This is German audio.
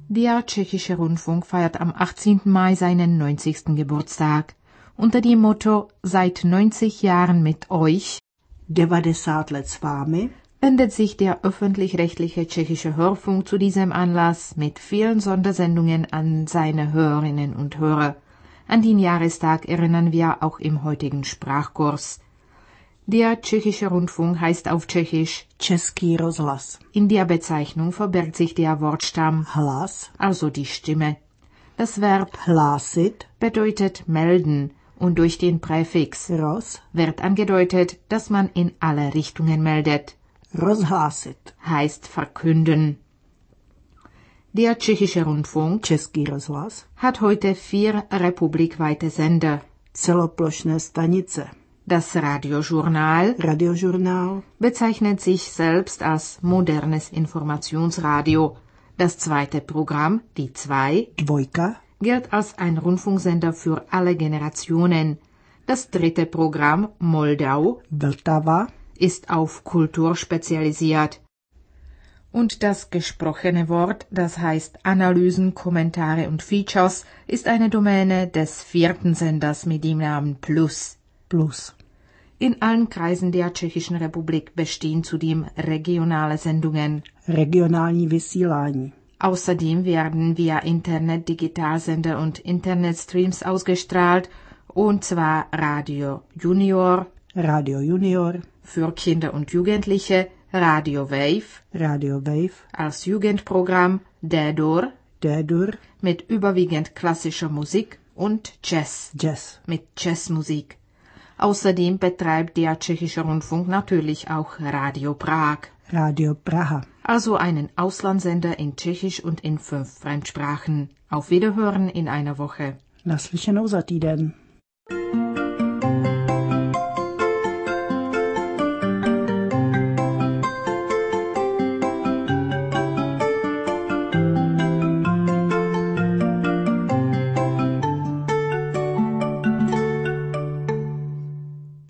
Der Tschechische Rundfunk feiert am 18. Mai seinen 90. Geburtstag. Unter dem Motto »Seit 90 Jahren mit euch« 90 let s vámi wendet sich der öffentlich-rechtliche tschechische Hörfunk zu diesem Anlass mit vielen Sondersendungen an seine Hörerinnen und Hörer. An den Jahrestag erinnern wir auch im heutigen Sprachkurs. Der Tschechische Rundfunk heißt auf Tschechisch Český rozhlas. In der Bezeichnung verbirgt sich der Wortstamm Hlas, also die Stimme. Das Verb hlásit, bedeutet melden und durch den Präfix roz, wird angedeutet, dass man in alle Richtungen meldet. rozhlásit. Heißt verkünden. Der Tschechische Rundfunk Český rozhlas, hat heute 4 republikweite Sender. celoplošné stanice. Das Radiožurnál bezeichnet sich selbst als modernes Informationsradio. Das zweite Programm, die 2, dvojka, gilt als ein Rundfunksender für alle Generationen. Das dritte Programm, Moldau, Vltava, ist auf Kultur spezialisiert. Und das gesprochene Wort, das heißt Analysen, Kommentare und Features, ist eine Domäne des 4. Senders mit dem Namen Plus. plus. In allen Kreisen der Tschechischen Republik bestehen zudem regionale Sendungen. Regionální vysílání. Außerdem werden via Internet Digitalsender und Internetstreams ausgestrahlt, und zwar Radio Junior, Radio Junior, für Kinder und Jugendliche, Radio Wave, als Jugendprogramm, D-Dur, mit überwiegend klassischer Musik und Jazz, mit Jazzmusik. Außerdem betreibt der Tschechische Rundfunk natürlich auch Radio Prag. Radio Praha. Also einen Auslandssender in Tschechisch und in 5 Fremdsprachen. Auf Wiederhören in einer Woche. Naslyšenou za týden.